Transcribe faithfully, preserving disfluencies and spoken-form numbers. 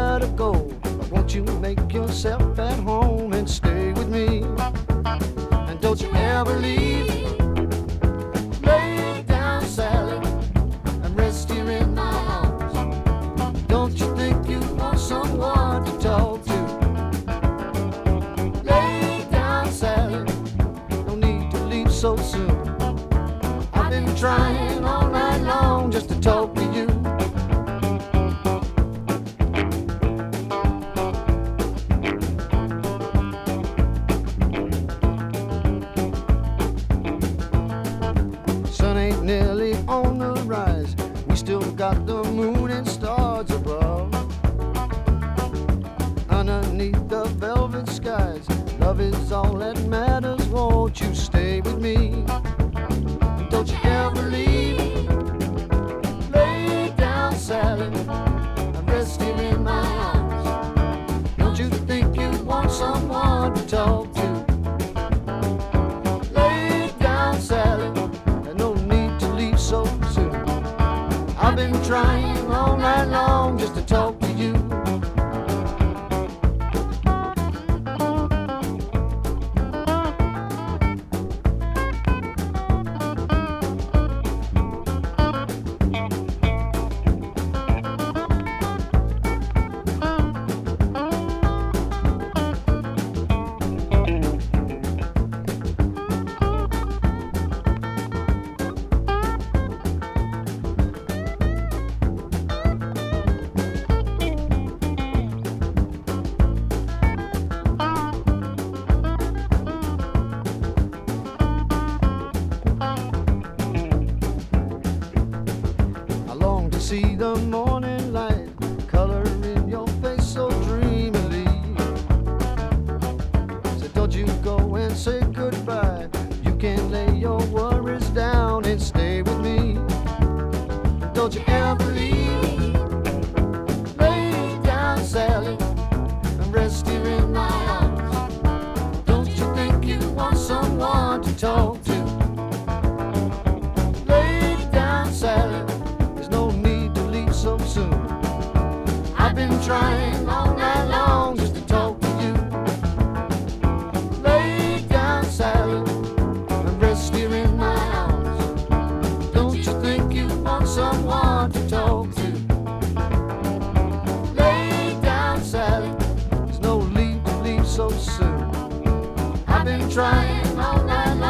gotta go. But won't you make yourself at home and stay with me? And don't you ever leave. Lay down, Sally, and rest here in my arms. Don't you think you want someone to talk to? Lay down, Sally, no need to leave so soon. I've been trying all night long just to talk to you. Sun ain't nearly on the rise. We still got the moon and stars above. Underneath the velvet skies, love is all that matters. Won't you stay with me? Don't you ever leave. Lay down, Sally, and rest here in my arms. Don't you think you want someone to talk to? Lay down, Sally, and no need to leave so soon. I've been trying all night long just to talk to you. See the morning light color in your face so dreamily. So don't you go and say goodbye. You can lay your worries down and stay with me. Don't you ever leave. Lay down, Sally, and rest here in my arms. Don't you think you want someone to talk to? Lay down, Sally, so soon. I've been trying all night long just to talk to you. Lay down, Sally, and rest here in my arms. Don't you think you want someone to talk to? Lay down, Sally, there's no need to leave so soon. I've been trying all night long.